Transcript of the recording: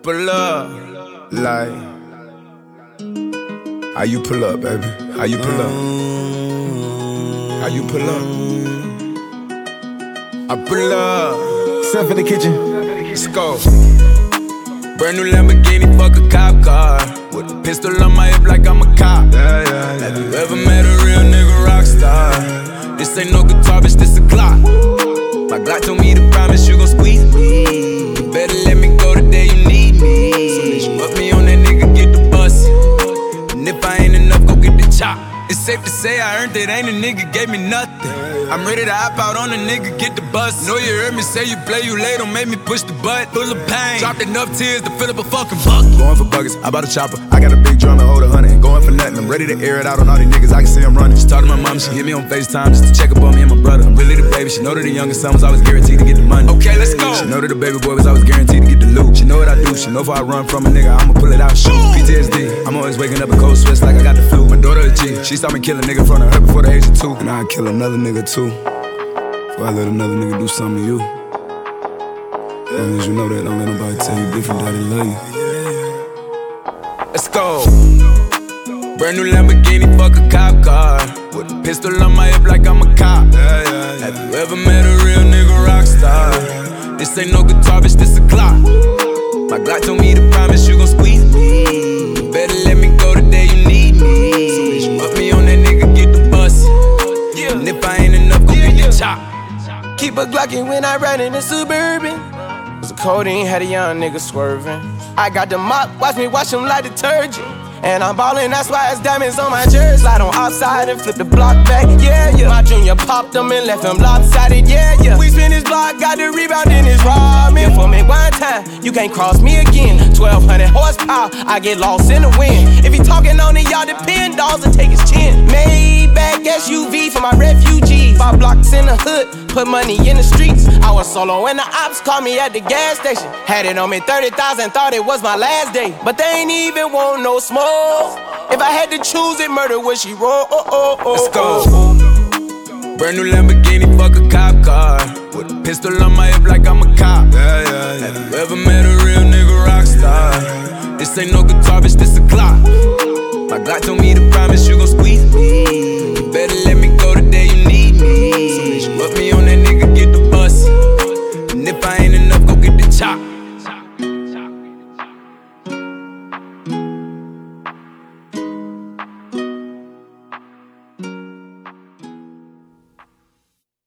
pull up. Like, how you pull up, baby? How you pull up? How you pull up? I pull up. Step in the kitchen. Let's go. Brand new Lamborghini, fuck a cop car. With a pistol on my hip like I'm a cop. Have you ever met a real nigga rock star? This ain't no guitar, bitch, this a Glock. My Glock told me to promise you gon' squeeze me. You better let me go the day you need me. So bitch, put me on that nigga, get the bus. And if I ain't enough, go get the chop. It's safe to say I earned it, ain't a nigga gave me nothing. I'm ready to hop out on a nigga, get the bus. Know you heard me say you play, you late, don't make me push the butt. Full of pain, dropped enough tears to fill up a fucking bucket. Going for buggers, I bought a chopper. I got a big drum and hold 100. Ain't going for nothing, I'm ready to air it out on all these niggas. I can see I'm running. She talked to my mom, she hit me on FaceTime just to check up on me and my brother. I'm really the baby, she know that the youngest son was always guaranteed to get the money. Okay, let's go. She know that the baby boy was always guaranteed to get the loot. She know what I do, she know if I run from a nigga, I'ma pull it out, shoot. PTSD, I'm always waking up in cold sweats like I got the flu. My daughter a G, she saw me kill a nigga in front of her before the age of 2. And I'd kill another nigga too, before I let another nigga do something to you. As long as you know that, don't let nobody tell you different, daddy love you. Let's go. Brand new Lamborghini, fuck a cop car. With a pistol on my hip like I'm a cop. Have you ever met a real nigga rock star? This ain't no guitar, bitch, this a Glock. My Glock told me to promise you gon' squeeze me. You better let me go the day you need me. So bitch, put me on that nigga, get the bus. And if I ain't enough, go get the chop. Keep a Glockin' when I ride in the Suburban. Cause the codeine had a young nigga swerving. I got the mop, watch me wash him like detergent. And I'm ballin', that's why it's diamonds on my jersey. Slide on outside and flip the block back, yeah, yeah. My junior popped him and left him lopsided, yeah, yeah. We spin his block, got the rebound in his ramen. For me one time, you can't cross me again. 1200 horsepower, I get lost in the wind. If he talking on it, y'all depend, dolls and take his chin. Maybach SUV for my refugee. 5 blocks in the hood, put money in the streets. I was solo and the ops called me at the gas station. Had it on me 30,000, thought it was my last day. But they ain't even want no smoke. If I had to choose it, murder would she roll? Let's go. Brand new Lamborghini, fuck a cop car. With a pistol on my hip like I'm a cop. Have you ever met a real nigga rock star? This ain't no guitar, bitch, this a Glock. My Glock told me to promise you gon' squeeze me. You better let me